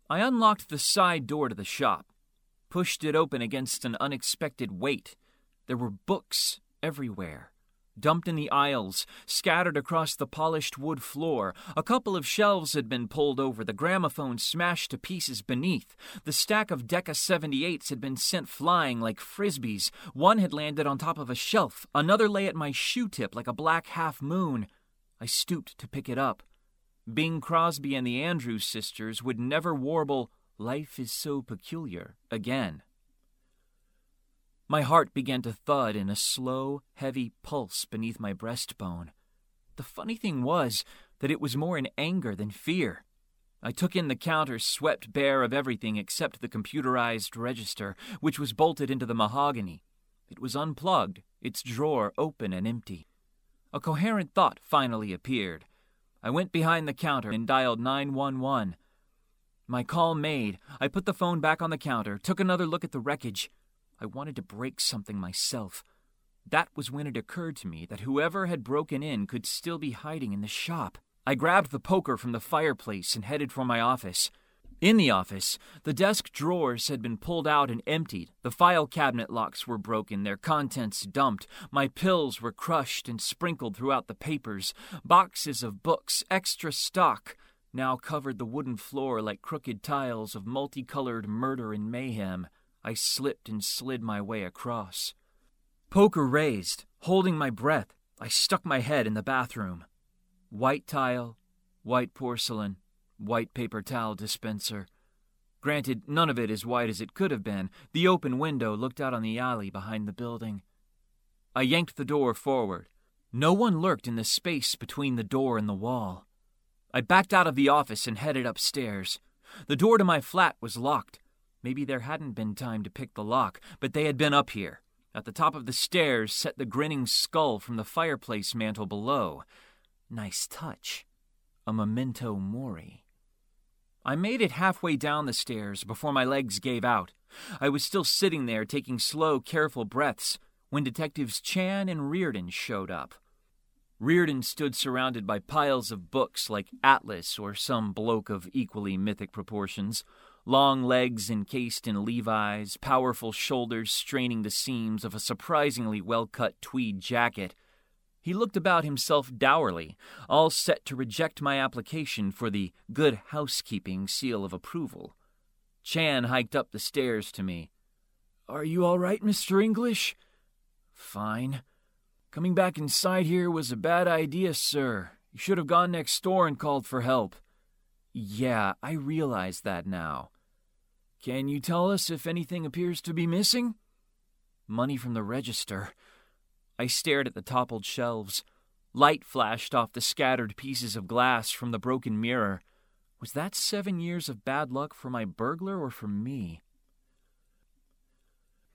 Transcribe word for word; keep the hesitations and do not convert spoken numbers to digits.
I unlocked the side door to the shop, pushed it open against an unexpected weight. There were books everywhere, dumped in the aisles, scattered across the polished wood floor. A couple of shelves had been pulled over, the gramophone smashed to pieces beneath. The stack of Decca seventy-eights had been sent flying like frisbees. One had landed on top of a shelf. Another lay at my shoe tip like a black half moon. I stooped to pick it up. Bing Crosby and the Andrews sisters would never warble, "Life is so peculiar," again. My heart began to thud in a slow, heavy pulse beneath my breastbone. The funny thing was that it was more in anger than fear. I took in the counter swept bare of everything except the computerized register, which was bolted into the mahogany. It was unplugged, its drawer open and empty. A coherent thought finally appeared. I went behind the counter and dialed nine one one. My call made, I put the phone back on the counter, took another look at the wreckage. I wanted to break something myself. That was when it occurred to me that whoever had broken in could still be hiding in the shop. I grabbed the poker from the fireplace and headed for my office. In the office, the desk drawers had been pulled out and emptied. The file cabinet locks were broken, their contents dumped. My pills were crushed and sprinkled throughout the papers. Boxes of books, extra stock, now covered the wooden floor like crooked tiles of multicolored murder and mayhem. I slipped and slid my way across. Poker raised, holding my breath, I stuck my head in the bathroom. White tile, white porcelain, white paper towel dispenser. Granted, none of it as white as it could have been. The open window looked out on the alley behind the building. I yanked the door forward. No one lurked in the space between the door and the wall. I backed out of the office and headed upstairs. The door to my flat was locked. Maybe there hadn't been time to pick the lock, but they had been up here. At the top of the stairs sat the grinning skull from the fireplace mantel below. Nice touch. A memento mori. I made it halfway down the stairs before my legs gave out. I was still sitting there taking slow, careful breaths when Detectives Chan and Reardon showed up. Reardon stood surrounded by piles of books like Atlas or some bloke of equally mythic proportions. Long legs encased in Levi's, powerful shoulders straining the seams of a surprisingly well-cut tweed jacket. He looked about himself dourly, all set to reject my application for the good housekeeping seal of approval. Chan hiked up the stairs to me. "Are you all right, Mister English?" "Fine. Coming back inside here was a bad idea, sir. You should have gone next door and called for help." "Yeah, I realize that now." "Can you tell us if anything appears to be missing?" "Money from the register." I stared at the toppled shelves. Light flashed off the scattered pieces of glass from the broken mirror. Was that seven years of bad luck for my burglar or for me?